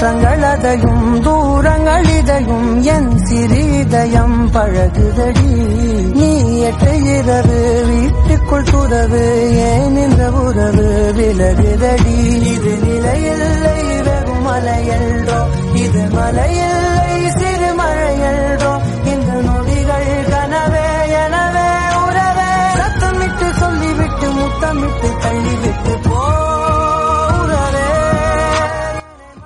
மாற்றங்களதையும் தூரங்களிதையும் என் சிறிதயம் பழகுதடி. நீ எட்டையிரவு வீட்டுக்குள் துறவு ஏன் இந்த உறவு விலகுதடி. இது நிலையில்லை வெறும் மலையல்றோ இது மலை